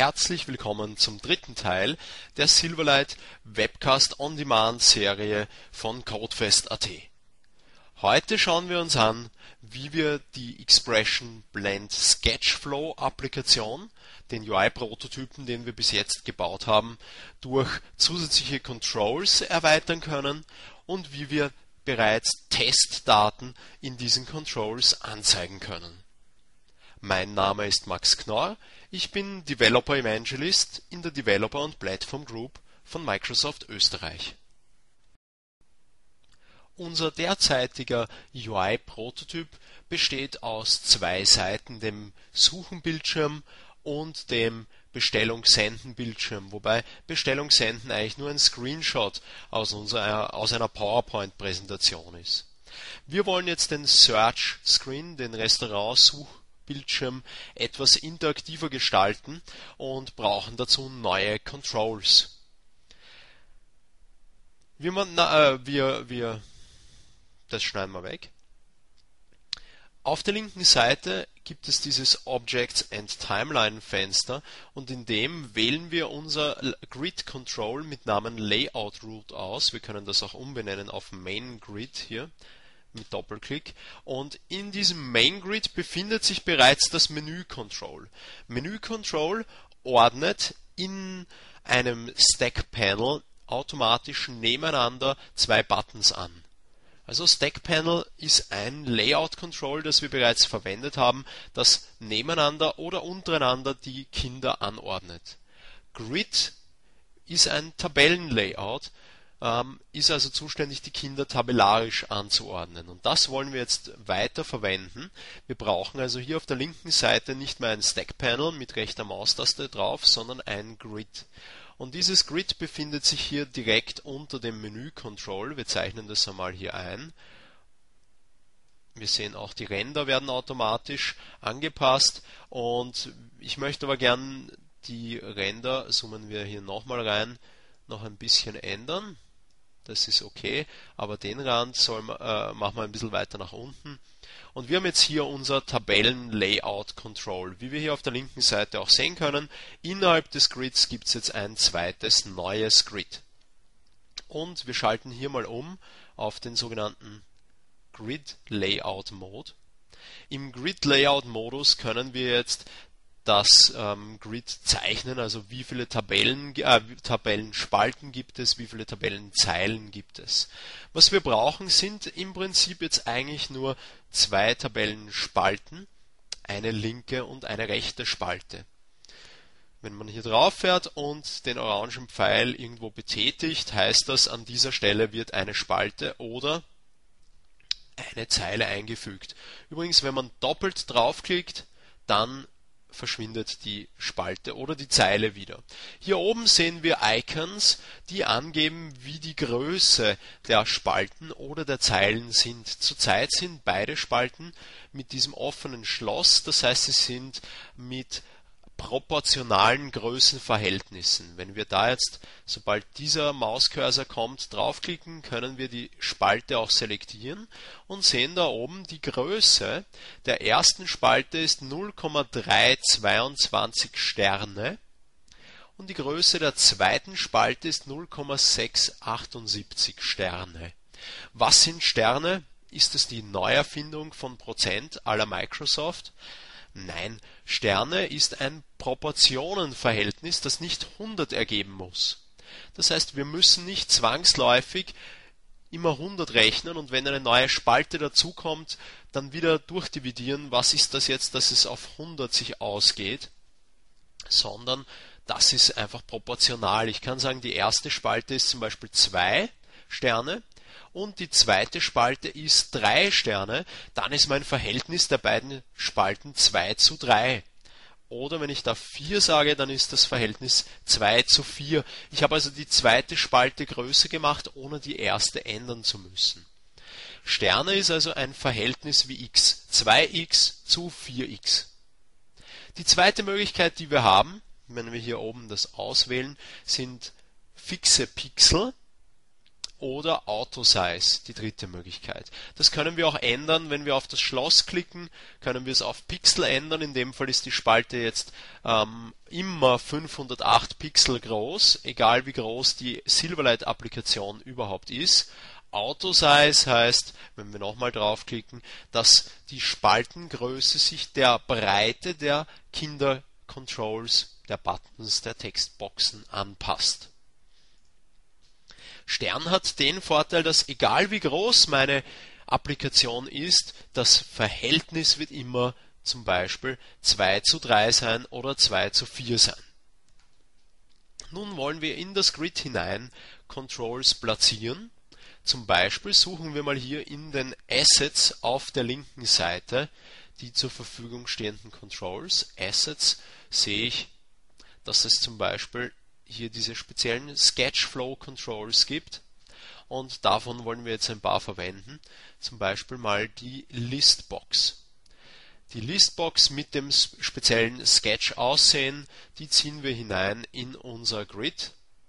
Herzlich willkommen zum dritten Teil der Silverlight Webcast On Demand Serie von Codefest.at. Heute schauen wir uns an, wie wir die Expression Blend Sketchflow Applikation, den UI-Prototypen, den wir bis jetzt gebaut haben, durch zusätzliche Controls erweitern können und wie wir bereits Testdaten in diesen Controls anzeigen können. Mein Name ist Max Knorr, ich bin Developer Evangelist in der Developer und Platform Group von Microsoft Österreich. Unser derzeitiger UI-Prototyp besteht aus zwei Seiten, dem Suchen-Bildschirm und dem Bestellung-Senden-Bildschirm, wobei Bestellung-Senden eigentlich nur ein Screenshot aus einer PowerPoint-Präsentation ist. Wir wollen jetzt den Search-Screen, den Restaurant-Suchbildschirm, etwas interaktiver gestalten und brauchen dazu neue Controls. Das schneiden wir weg. Auf der linken Seite gibt es dieses Objects and Timeline Fenster und in dem wählen wir unser Grid Control mit Namen Layout Root aus. Wir können das auch umbenennen auf Main Grid hier mit Doppelklick und in diesem Main Grid befindet sich bereits das Menü Control. Menü Control ordnet in einem Stack Panel automatisch nebeneinander zwei Buttons an. Also Stack Panel ist ein Layout Control, das wir bereits verwendet haben, das nebeneinander oder untereinander die Kinder anordnet. Grid ist ein Tabellenlayout, ist also zuständig, die Kinder tabellarisch anzuordnen. Und das wollen wir jetzt weiter verwenden. Wir brauchen also hier auf der linken Seite nicht mehr ein Stack Panel mit rechter Maustaste drauf, sondern ein Grid. Und dieses Grid befindet sich hier direkt unter dem Menü Control. Wir zeichnen das einmal hier ein. Wir sehen auch, die Ränder werden automatisch angepasst und ich möchte aber gern die Ränder, zoomen wir hier nochmal rein, noch ein bisschen ändern. Das ist okay, aber den Rand machen wir ein bisschen weiter nach unten. Und wir haben jetzt hier unser Tabellen-Layout-Control. Wie wir hier auf der linken Seite auch sehen können, innerhalb des Grids gibt es jetzt ein zweites neues Grid. Und wir schalten hier mal um auf den sogenannten Grid Layout Mode. Im Grid Layout Modus können wir jetzt das Grid zeichnen, also wie viele Tabellenspalten gibt es, wie viele Tabellenzeilen gibt es. Was wir brauchen, sind im Prinzip jetzt eigentlich nur zwei Tabellenspalten, eine linke und eine rechte Spalte. Wenn man hier drauf fährt und den orangen Pfeil irgendwo betätigt, heißt das, an dieser Stelle wird eine Spalte oder eine Zeile eingefügt. Übrigens, wenn man doppelt draufklickt, dann verschwindet die Spalte oder die Zeile wieder. Hier oben sehen wir Icons, die angeben, wie die Größe der Spalten oder der Zeilen sind. Zurzeit sind beide Spalten mit diesem offenen Schloss, das heißt, sie sind mit proportionalen Größenverhältnissen. Wenn wir da jetzt, sobald dieser Mauscursor kommt, draufklicken, können wir die Spalte auch selektieren und sehen da oben, die Größe der ersten Spalte ist 0,322 Sterne und die Größe der zweiten Spalte ist 0,678 Sterne. Was sind Sterne? Ist es die Neuerfindung von Prozent à la Microsoft? Nein, Sterne ist ein Proportionenverhältnis, das nicht 100 ergeben muss. Das heißt, wir müssen nicht zwangsläufig immer 100 rechnen und wenn eine neue Spalte dazukommt, dann wieder durchdividieren, was ist das jetzt, dass es auf 100 sich ausgeht, sondern das ist einfach proportional. Ich kann sagen, die erste Spalte ist zum Beispiel 2 Sterne, und die zweite Spalte ist 3 Sterne, dann ist mein Verhältnis der beiden Spalten 2:3. Oder wenn ich da 4 sage, dann ist das Verhältnis 2:4. Ich habe also die zweite Spalte größer gemacht, ohne die erste ändern zu müssen. Sterne ist also ein Verhältnis wie x, 2x zu 4x. Die zweite Möglichkeit, die wir haben, wenn wir hier oben das auswählen, sind fixe Pixel. oder Auto Size, die dritte Möglichkeit. Das können wir auch ändern, wenn wir auf das Schloss klicken, können wir es auf Pixel ändern. In dem Fall ist die Spalte jetzt immer 508 Pixel groß, egal wie groß die Silverlight-Applikation überhaupt ist. Auto Size heißt, wenn wir nochmal draufklicken, dass die Spaltengröße sich der Breite der Kindercontrols, der Buttons, der Textboxen anpasst. Stern hat den Vorteil, dass egal wie groß meine Applikation ist, das Verhältnis wird immer zum Beispiel 2:3 sein oder 2:4 sein. Nun wollen wir in das Grid hinein Controls platzieren. Zum Beispiel suchen wir mal hier in den Assets auf der linken Seite die zur Verfügung stehenden Controls. Assets sehe ich, dass es zum Beispiel hier diese speziellen Sketchflow Controls gibt und davon wollen wir jetzt ein paar verwenden. Zum Beispiel mal die Listbox. Die Listbox mit dem speziellen Sketch-Aussehen, die ziehen wir hinein in unser Grid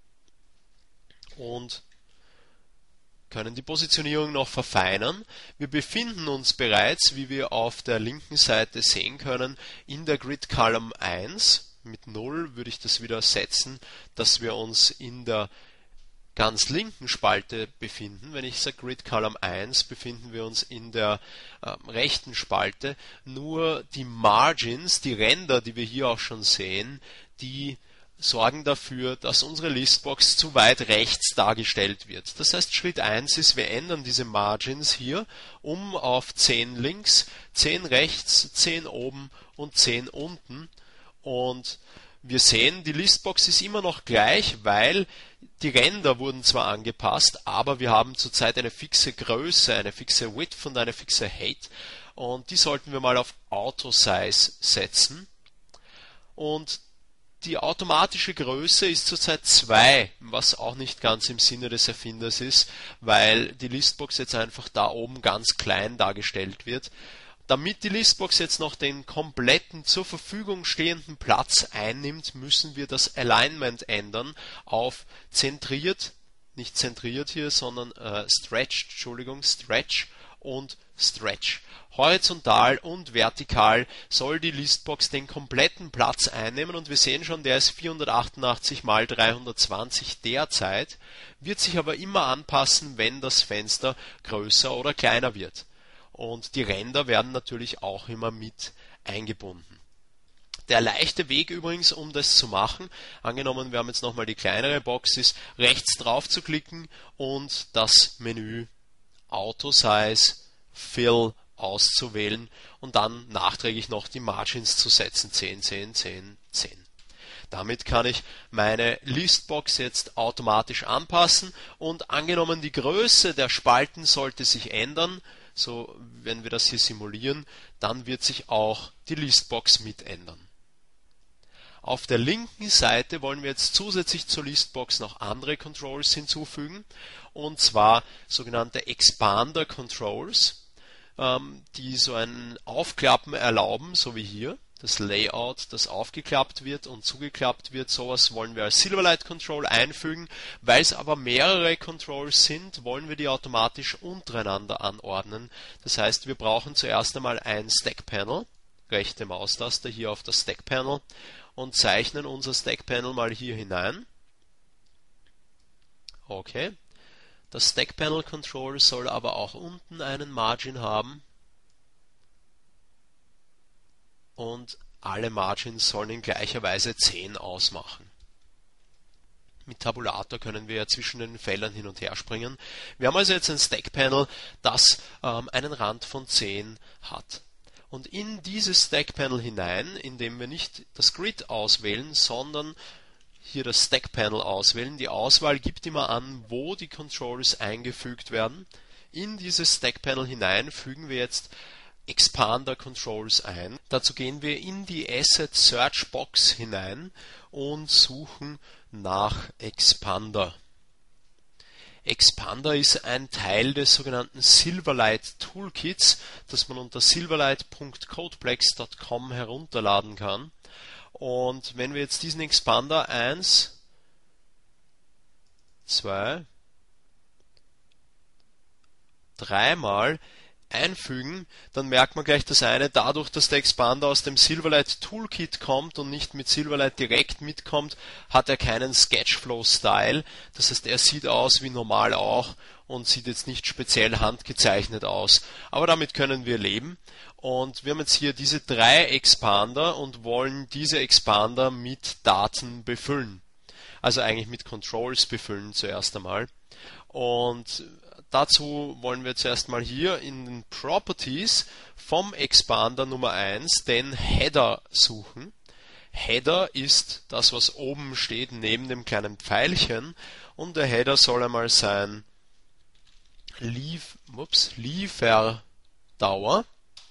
und können die Positionierung noch verfeinern. Wir befinden uns bereits, wie wir auf der linken Seite sehen können, in der Grid Column 1. Mit 0 würde ich das wieder setzen, dass wir uns in der ganz linken Spalte befinden. Wenn ich sage Grid Column 1, befinden wir uns in der rechten Spalte. Nur die Margins, die Ränder, die wir hier auch schon sehen, die sorgen dafür, dass unsere Listbox zu weit rechts dargestellt wird. Das heißt, Schritt 1 ist, wir ändern diese Margins hier um auf 10 links, 10 rechts, 10 oben und 10 unten. Und wir sehen, die Listbox ist immer noch gleich, weil die Ränder wurden zwar angepasst, aber wir haben zurzeit eine fixe Größe, eine fixe Width und eine fixe Height. Und die sollten wir mal auf Auto Size setzen. Und die automatische Größe ist zurzeit 2, was auch nicht ganz im Sinne des Erfinders ist, weil die Listbox jetzt einfach da oben ganz klein dargestellt wird. Damit die Listbox jetzt noch den kompletten zur Verfügung stehenden Platz einnimmt, müssen wir das Alignment ändern auf zentriert, nicht zentriert hier, sondern stretch und Stretch. Horizontal und vertikal soll die Listbox den kompletten Platz einnehmen und wir sehen schon, der ist 488 mal 320 derzeit, wird sich aber immer anpassen, wenn das Fenster größer oder kleiner wird. Und die Ränder werden natürlich auch immer mit eingebunden. Der leichte Weg übrigens, um das zu machen, angenommen wir haben jetzt nochmal die kleinere Box, ist rechts drauf zu klicken und das Menü Auto Size Fill auszuwählen und dann nachträglich noch die Margins zu setzen, 10, 10, 10, 10. Damit kann ich meine Listbox jetzt automatisch anpassen und angenommen die Größe der Spalten sollte sich ändern, so wenn wir das hier simulieren, dann wird sich auch die Listbox mit ändern. Auf der linken Seite wollen wir jetzt zusätzlich zur Listbox noch andere Controls hinzufügen, und zwar sogenannte Expander Controls, die so ein Aufklappen erlauben, so wie hier. Das Layout, das aufgeklappt wird und zugeklappt wird, sowas wollen wir als Silverlight Control einfügen. Weil es aber mehrere Controls sind, wollen wir die automatisch untereinander anordnen. Das heißt, wir brauchen zuerst einmal ein Stack Panel, rechte Maustaste hier auf das Stack Panel und zeichnen unser Stack Panel mal hier hinein. Okay. Das Stack Panel Control soll aber auch unten einen Margin haben. Und alle Margins sollen in gleicher Weise 10 ausmachen. Mit Tabulator können wir ja zwischen den Feldern hin und her springen. Wir haben also jetzt ein Stack Panel, das einen Rand von 10 hat. Und in dieses Stack Panel hinein, indem wir nicht das Grid auswählen, sondern hier das Stack Panel auswählen. Die Auswahl gibt immer an, wo die Controls eingefügt werden. In dieses Stack Panel hinein fügen wir jetzt Expander Controls ein. Dazu gehen wir in die Asset Search Box hinein und suchen nach Expander. Expander ist ein Teil des sogenannten Silverlight Toolkits, das man unter silverlight.codeplex.com herunterladen kann. Und wenn wir jetzt diesen Expander 1, 2, dreimal einfügen, dann merkt man gleich das eine, dadurch, dass der Expander aus dem Silverlight Toolkit kommt und nicht mit Silverlight direkt mitkommt, hat er keinen Sketchflow-Style. Das heißt, er sieht aus wie normal auch und sieht jetzt nicht speziell handgezeichnet aus. Aber damit können wir leben. Und wir haben jetzt hier diese 3 Expander und wollen diese Expander mit Daten befüllen. Also eigentlich mit Controls befüllen zuerst einmal. Und dazu wollen wir zuerst mal hier in den Properties vom Expander Nummer 1 den Header suchen. Header ist das, was oben steht neben dem kleinen Pfeilchen, und der Header soll einmal sein Lieferdauer.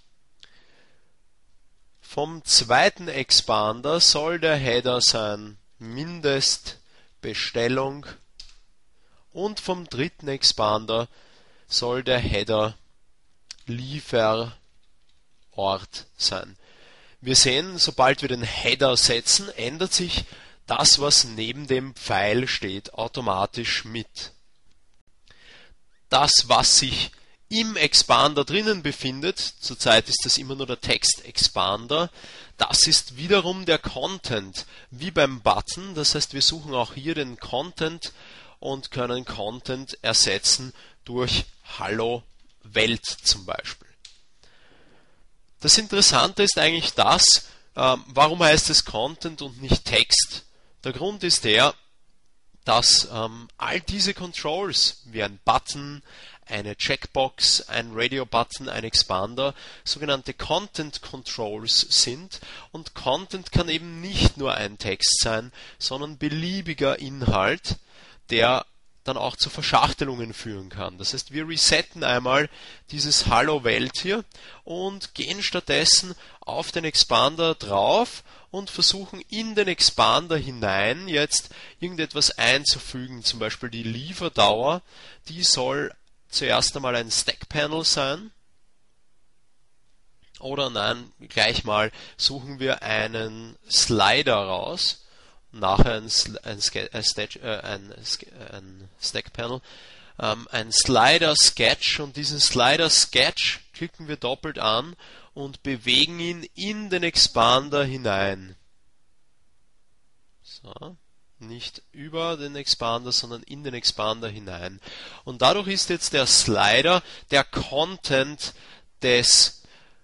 Vom zweiten Expander soll der Header sein Mindestbestellung. Und vom dritten Expander soll der Header Lieferort sein. Wir sehen, sobald wir den Header setzen, ändert sich das, was neben dem Pfeil steht, automatisch mit. Das, was sich im Expander drinnen befindet, zurzeit ist das immer nur der Text-Expander, das ist wiederum der Content, wie beim Button. Das heißt, wir suchen auch hier den Content und können Content ersetzen durch Hallo Welt zum Beispiel. Das Interessante ist eigentlich das, warum heißt es Content und nicht Text? Der Grund ist der, dass all diese Controls, wie ein Button, eine Checkbox, ein Radio-Button, ein Expander, sogenannte Content Controls sind, und Content kann eben nicht nur ein Text sein, sondern beliebiger Inhalt, der dann auch zu Verschachtelungen führen kann. Das heißt, wir resetten einmal dieses Hallo Welt hier und gehen stattdessen auf den Expander drauf und versuchen in den Expander hinein jetzt irgendetwas einzufügen, zum Beispiel die Lieferdauer, die soll zuerst einmal ein Stack-Panel sein. Oder nein, gleich mal suchen wir einen Slider raus, nachher ein Stack-Panel, ein Slider-Sketch, und diesen Slider-Sketch klicken wir doppelt an und bewegen ihn in den Expander hinein. So. Nicht über den Expander, sondern in den Expander hinein. Und dadurch ist jetzt der Slider der Content des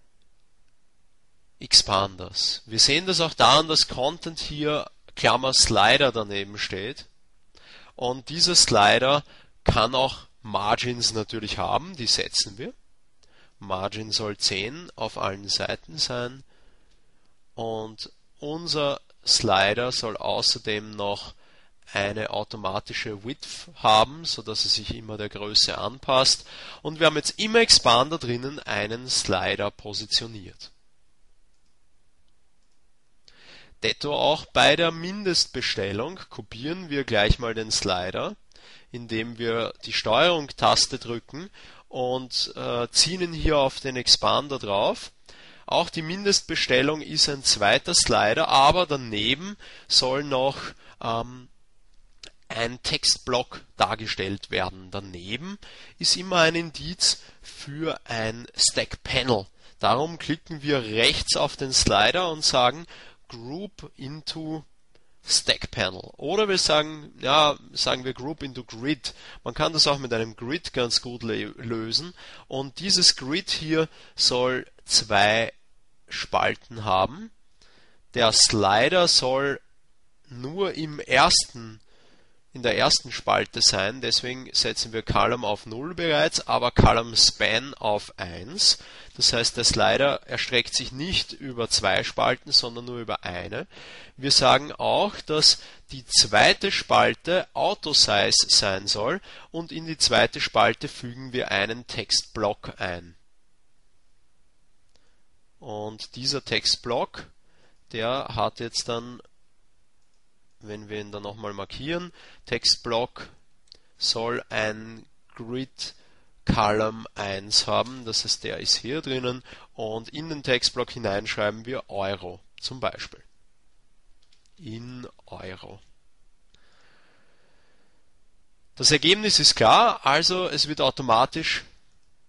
Expanders. Wir sehen das auch daran, dass Content hier Klammer Slider daneben steht. Und dieser Slider kann auch Margins natürlich haben, die setzen wir. Margin soll 10 auf allen Seiten sein. Und unser Slider soll außerdem noch eine automatische Width haben, sodass er sich immer der Größe anpasst. Und wir haben jetzt im Expander drinnen einen Slider positioniert. Detto auch bei der Mindestbestellung kopieren wir gleich mal den Slider, indem wir die Steuerung-Taste drücken und ziehen ihn hier auf den Expander drauf. Auch die Mindestbestellung ist ein zweiter Slider, aber daneben soll noch ein Textblock dargestellt werden. Daneben ist immer ein Indiz für ein Stack Panel. Darum klicken wir rechts auf den Slider und sagen Group into Stack Panel. Oder wir sagen wir Group into Grid. Man kann das auch mit einem Grid ganz gut lösen. Und dieses Grid hier soll 2 Spalten haben. Der Slider soll nur in der ersten Spalte sein, deswegen setzen wir Column auf 0 bereits, aber Column Span auf 1. Das heißt, der Slider erstreckt sich nicht über 2 Spalten, sondern nur über eine. Wir sagen auch, dass die zweite Spalte Auto-Size sein soll, und in die zweite Spalte fügen wir einen Textblock ein. Und dieser Textblock, der hat jetzt dann, wenn wir ihn dann nochmal markieren, Textblock soll ein Grid Column 1 haben, das heißt, der ist hier drinnen, und in den Textblock hineinschreiben wir Euro zum Beispiel. In Euro. Das Ergebnis ist klar, also es wird automatisch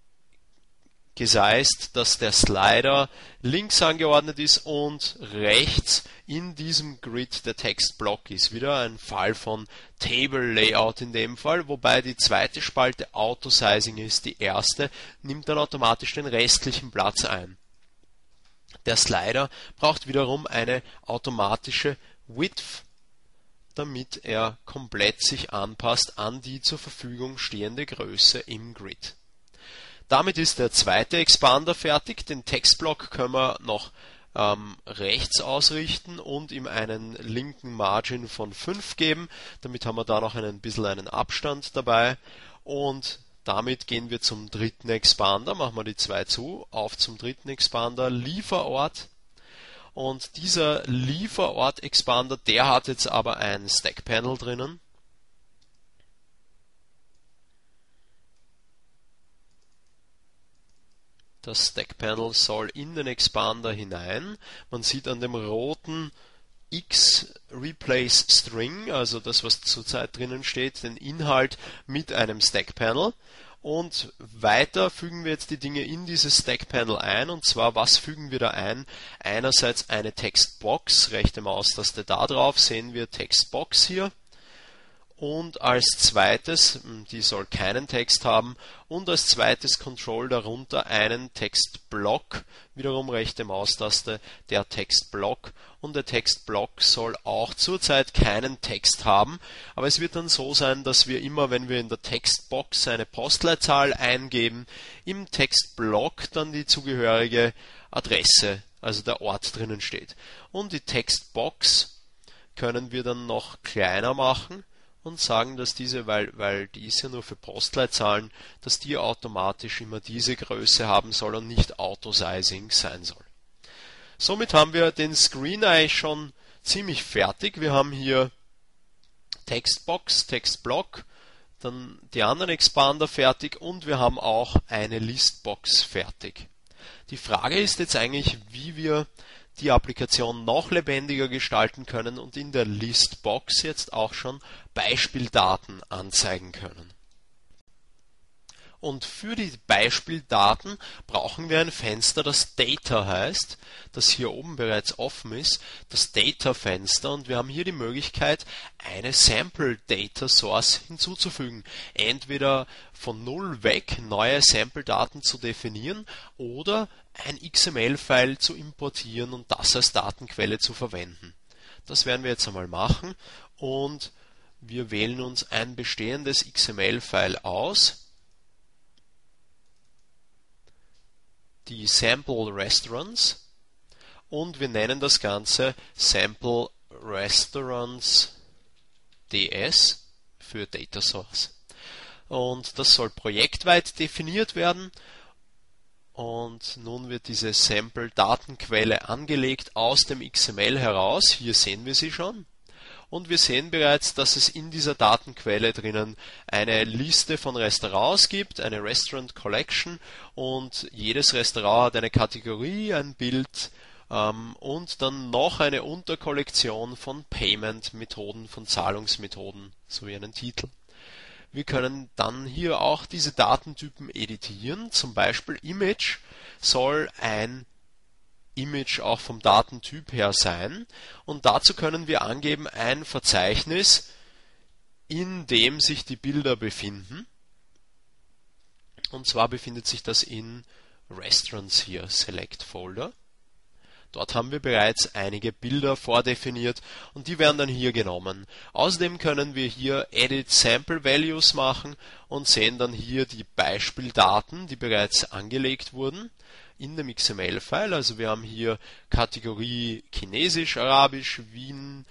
gesized, dass der Slider links angeordnet ist und rechts in diesem Grid der Textblock ist. Wieder ein Fall von Table Layout in dem Fall, wobei die zweite Spalte Auto-Sizing ist, die erste nimmt dann automatisch den restlichen Platz ein. Der Slider braucht wiederum eine automatische Width, damit er komplett sich anpasst an die zur Verfügung stehende Größe im Grid. Damit ist der zweite Expander fertig. Den Textblock können wir noch rechts ausrichten und ihm einen linken Margin von 5 geben. Damit haben wir da noch ein bisschen einen Abstand dabei. Und damit gehen wir zum dritten Expander. Machen wir die zwei zu. Auf zum dritten Expander, Lieferort. Und dieser Lieferort-Expander, der hat jetzt aber ein Stack-Panel drinnen. Das Stack-Panel soll in den Expander hinein. Man sieht an dem roten X Replace String, also das, was zurzeit drinnen steht, den Inhalt mit einem Stack-Panel. Und weiter fügen wir jetzt die Dinge in dieses Stack-Panel ein. Und zwar, was fügen wir da ein? Einerseits eine Textbox, rechte Maustaste da drauf, sehen wir Textbox hier. Und als zweites, die soll keinen Text haben, und als zweites Control darunter einen Textblock, wiederum rechte Maustaste, der Textblock, und der Textblock soll auch zurzeit keinen Text haben, aber es wird dann so sein, dass wir immer, wenn wir in der Textbox eine Postleitzahl eingeben, im Textblock dann die zugehörige Adresse, also der Ort drinnen steht. Und die Textbox können wir dann noch kleiner machen und sagen, dass diese, weil die ist ja nur für Postleitzahlen, dass die automatisch immer diese Größe haben soll und nicht Auto-Sizing sein soll. Somit haben wir den Screen eigentlich schon ziemlich fertig. Wir haben hier Textbox, Textblock, dann die anderen Expander fertig und wir haben auch eine Listbox fertig. Die Frage ist jetzt eigentlich, wie wir die Applikation noch lebendiger gestalten können und in der Listbox jetzt auch schon Beispieldaten anzeigen können. Und für die Beispieldaten brauchen wir ein Fenster, das Data heißt, das hier oben bereits offen ist, das Data-Fenster, und wir haben hier die Möglichkeit, eine Sample Data Source hinzuzufügen. Entweder von null weg neue Sample-Daten zu definieren oder ein XML-File zu importieren und das als Datenquelle zu verwenden. Das werden wir jetzt einmal machen und wir wählen uns ein bestehendes XML-File aus, die Sample Restaurants, und wir nennen das Ganze Sample Restaurants DS für Data Source. Und das soll projektweit definiert werden. Und nun wird diese Sample-Datenquelle angelegt aus dem XML heraus. Hier sehen wir sie schon. Und wir sehen bereits, dass es in dieser Datenquelle drinnen eine Liste von Restaurants gibt, eine Restaurant Collection, und jedes Restaurant hat eine Kategorie, ein Bild und dann noch eine Unterkollektion von Payment-Methoden, von Zahlungsmethoden sowie einen Titel. Wir können dann hier auch diese Datentypen editieren, zum Beispiel Image soll ein Image auch vom Datentyp her sein, und dazu können wir angeben ein Verzeichnis, in dem sich die Bilder befinden, und zwar befindet sich das in Restaurants hier, Select Folder. Dort haben wir bereits einige Bilder vordefiniert und die werden dann hier genommen. Außerdem können wir hier Edit Sample Values machen und sehen dann hier die Beispieldaten, die bereits angelegt wurden in dem XML-File. Also wir haben hier Kategorie Chinesisch, Arabisch, Wien,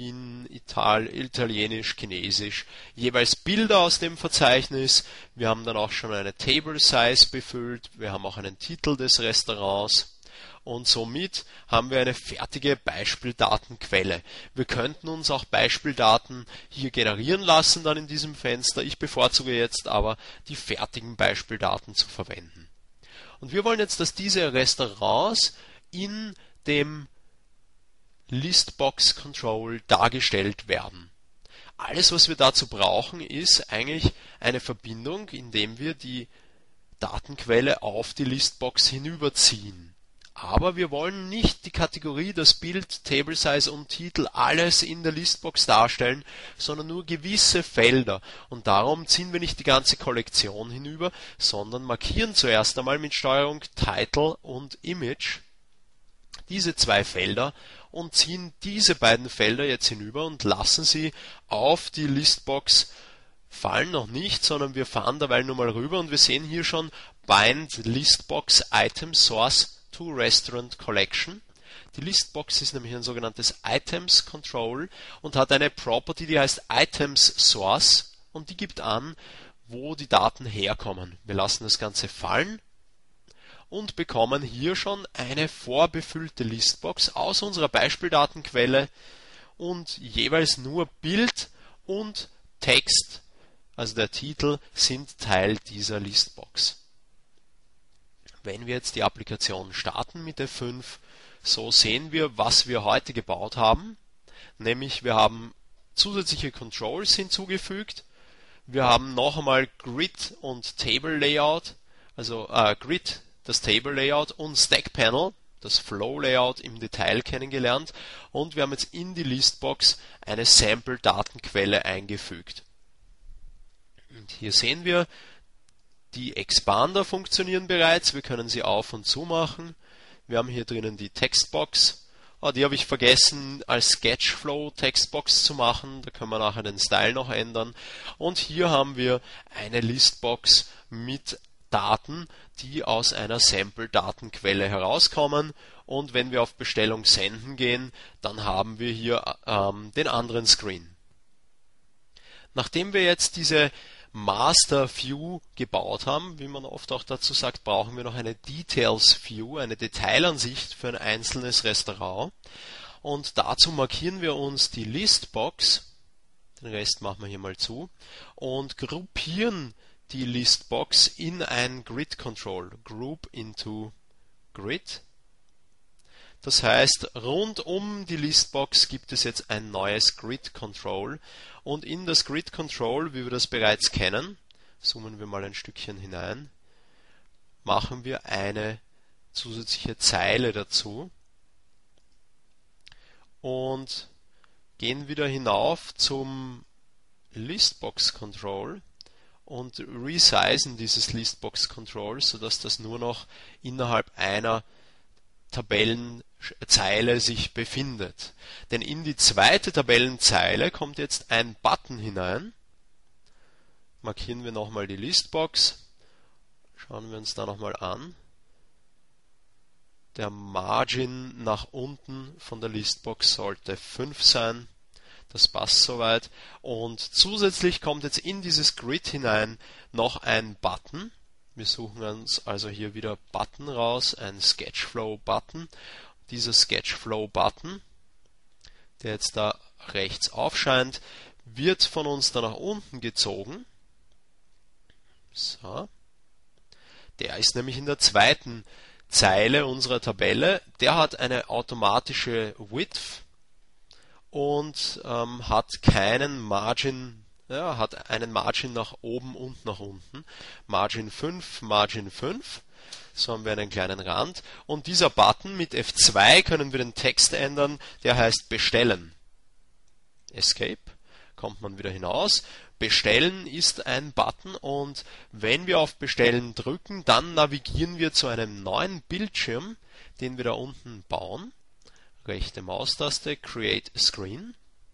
Italienisch, Chinesisch, jeweils Bilder aus dem Verzeichnis. Wir haben dann auch schon eine Table Size befüllt, wir haben auch einen Titel des Restaurants. Und somit haben wir eine fertige Beispieldatenquelle. Wir könnten uns auch Beispieldaten hier generieren lassen dann in diesem Fenster. Ich bevorzuge jetzt aber, die fertigen Beispieldaten zu verwenden. Und wir wollen jetzt, dass diese Restaurants in dem Listbox Control dargestellt werden. Alles, was wir dazu brauchen, ist eigentlich eine Verbindung, indem wir die Datenquelle auf die Listbox hinüberziehen. Aber wir wollen nicht die Kategorie, das Bild, Table Size und Titel alles in der Listbox darstellen, sondern nur gewisse Felder. Und darum ziehen wir nicht die ganze Kollektion hinüber, sondern markieren zuerst einmal mit Steuerung Title und Image diese zwei Felder und ziehen diese beiden Felder jetzt hinüber und lassen sie auf die Listbox fallen noch nicht, sondern wir fahren derweil nur mal rüber und wir sehen hier schon Bind Listbox Item Source to Restaurant Collection. Die Listbox ist nämlich ein sogenanntes Items Control und hat eine Property, die heißt Items Source und die gibt an, wo die Daten herkommen. Wir lassen das Ganze fallen und bekommen hier schon eine vorbefüllte Listbox aus unserer Beispieldatenquelle und jeweils nur Bild und Text, also der Titel, sind Teil dieser Listbox. Wenn wir jetzt die Applikation starten mit F5, so sehen wir, was wir heute gebaut haben, nämlich wir haben zusätzliche Controls hinzugefügt, wir haben noch einmal Grid und Table Layout, also Grid, das Table Layout und Stack Panel, das Flow Layout im Detail kennengelernt und wir haben jetzt in die Listbox eine Sample-Datenquelle eingefügt. Und hier sehen wir, die Expander funktionieren bereits, wir können sie auf und zu machen. Wir haben hier drinnen die Textbox. Die habe ich vergessen als Sketchflow Textbox zu machen, da können wir nachher den Style noch ändern. Und hier haben wir eine Listbox mit Daten, die aus einer Sample-Datenquelle herauskommen. Und wenn wir auf Bestellung senden gehen, dann haben wir hier den anderen Screen. Nachdem wir jetzt diese Master View gebaut haben, wie man oft auch dazu sagt, brauchen wir noch eine Details View, eine Detailansicht für ein einzelnes Restaurant. Und dazu markieren wir uns die Listbox, den Rest machen wir hier mal zu, und gruppieren die Listbox in ein Grid Control, Group into Grid. Das heißt, rund um die Listbox gibt es jetzt ein neues Grid Control und in das Grid Control, wie wir das bereits kennen, zoomen wir mal ein Stückchen hinein, machen wir eine zusätzliche Zeile dazu und gehen wieder hinauf zum Listbox Control und resizen dieses Listbox Control, sodass das nur noch innerhalb einer Tabellenzeile sich befindet. Denn in die zweite Tabellenzeile kommt jetzt ein Button hinein. Markieren wir nochmal die Listbox. Schauen wir uns da nochmal an. Der Margin nach unten von der Listbox sollte 5 sein. Das passt soweit. Und zusätzlich kommt jetzt in dieses Grid hinein noch ein Button. Wir suchen uns also hier wieder Button raus, ein Sketchflow-Button. Dieser Sketchflow-Button, der jetzt da rechts aufscheint, wird von uns da nach unten gezogen. So. Der ist nämlich in der zweiten Zeile unserer Tabelle. Der hat eine automatische Width und hat keinen Margin. Ja, hat einen Margin nach oben und nach unten. Margin 5, Margin 5. So haben wir einen kleinen Rand. Und dieser Button mit F2 können wir den Text ändern. Der heißt Bestellen. Escape. Kommt man wieder hinaus. Bestellen ist ein Button und wenn wir auf Bestellen drücken, dann navigieren wir zu einem neuen Bildschirm, den wir da unten bauen. Rechte Maustaste, Create Screen.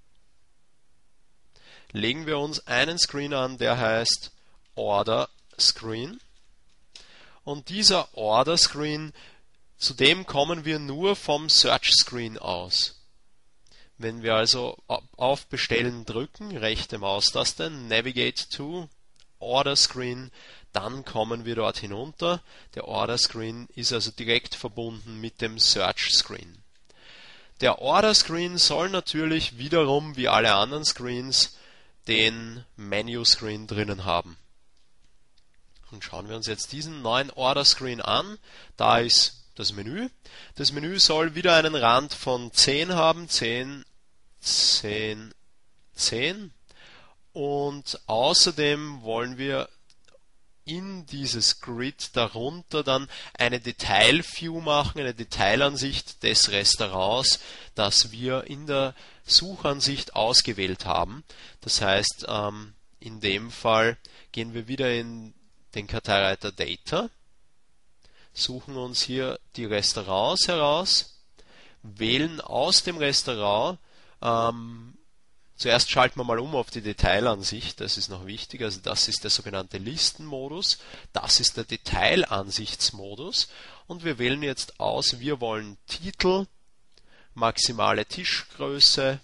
Legen wir uns einen Screen an, der heißt Order Screen. Und dieser Order Screen, zu dem kommen wir nur vom Search Screen aus. Wenn wir also auf Bestellen drücken, rechte Maustaste, Navigate to Order Screen, dann kommen wir dort hinunter. Der Order Screen ist also direkt verbunden mit dem Search Screen. Der Order Screen soll natürlich wiederum, wie alle anderen Screens, den Menu Screen drinnen haben. Und schauen wir uns jetzt diesen neuen Order Screen an. Da ist das Menü. Das Menü soll wieder einen Rand von 10 haben. 10, 10, 10. Und außerdem wollen wir in dieses Grid darunter dann eine Detail-View machen, eine Detailansicht des Restaurants, das wir in der Suchansicht ausgewählt haben. Das heißt, in dem Fall gehen wir wieder in den Karteireiter Data, suchen uns hier die Restaurants heraus, wählen aus dem Restaurant, zuerst schalten wir mal um auf die Detailansicht, das ist noch wichtig, also das ist der sogenannte Listenmodus, das ist der Detailansichtsmodus und wir wählen jetzt aus, wir wollen Titel, maximale Tischgröße,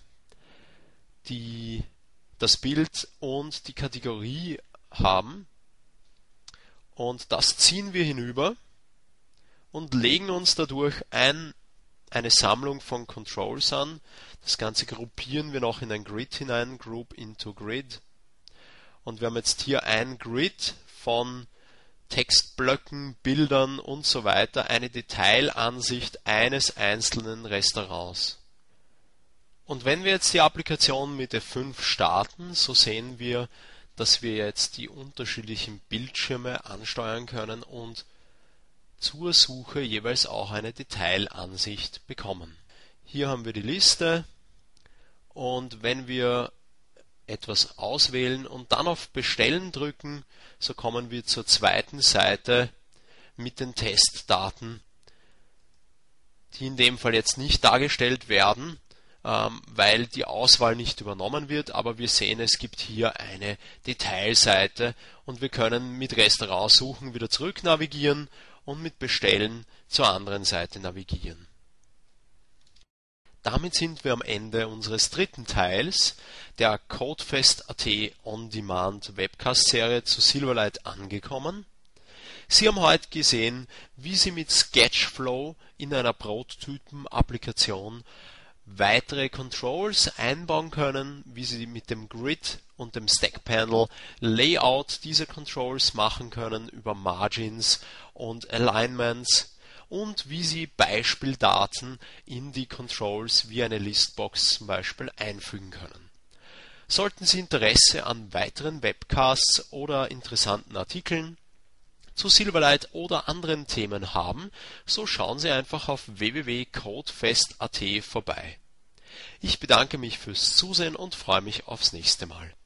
das Bild und die Kategorie haben und das ziehen wir hinüber und legen uns dadurch eine Sammlung von Controls an. Das Ganze gruppieren wir noch in ein Grid hinein, Group into Grid. Und wir haben jetzt hier ein Grid von Textblöcken, Bildern und so weiter, eine Detailansicht eines einzelnen Restaurants. Und wenn wir jetzt die Applikation mit F5 starten, so sehen wir, dass wir jetzt die unterschiedlichen Bildschirme ansteuern können und zur Suche jeweils auch eine Detailansicht bekommen. Hier haben wir die Liste und wenn wir etwas auswählen und dann auf Bestellen drücken, so kommen wir zur zweiten Seite mit den Testdaten, die in dem Fall jetzt nicht dargestellt werden, weil die Auswahl nicht übernommen wird, aber wir sehen, es gibt hier eine Detailseite und wir können mit Restaurant suchen wieder zurück navigieren und mit Bestellen zur anderen Seite navigieren. Damit sind wir am Ende unseres dritten Teils der Codefest.at On-Demand Webcast-Serie zu Silverlight angekommen. Sie haben heute gesehen, wie Sie mit Sketchflow in einer Prototypen-Applikation weitere Controls einbauen können, wie Sie mit dem Grid und dem Stack Panel Layout dieser Controls machen können über Margins und Alignments und wie Sie Beispieldaten in die Controls wie eine Listbox zum Beispiel einfügen können. Sollten Sie Interesse an weiteren Webcasts oder interessanten Artikeln zu Silverlight oder anderen Themen haben, so schauen Sie einfach auf www.codefest.at vorbei. Ich bedanke mich fürs Zusehen und freue mich aufs nächste Mal.